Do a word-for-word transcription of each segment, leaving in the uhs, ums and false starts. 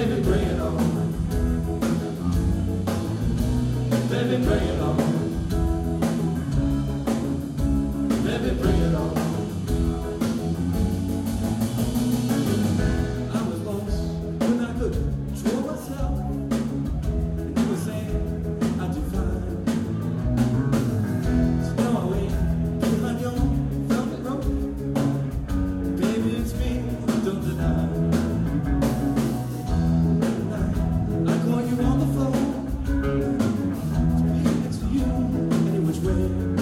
Baby, bring it on. Baby, bring it on. Baby, bring it on. I was lost when I couldn't control myself, and you were saying I do fine. So now I wait behind your velvet rope. Baby, it's me, don't deny. I call you on the phone, speaking next to you any which way.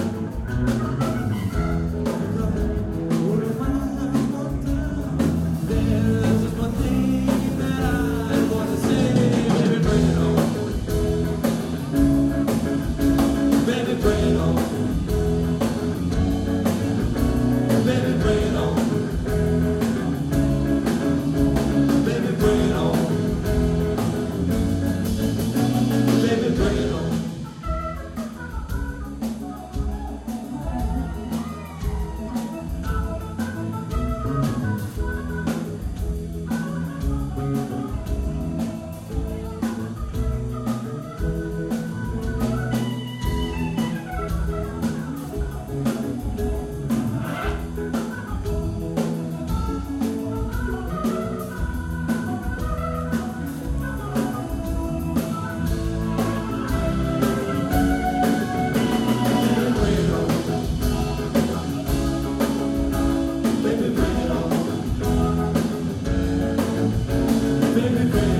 There's just one thing that I want to say. Baby, bring it on. Baby, bring it on. Baby, bring it on. Baby, bring it on. Baby, bring it on. Baby, bring it on. Baby, bring it on.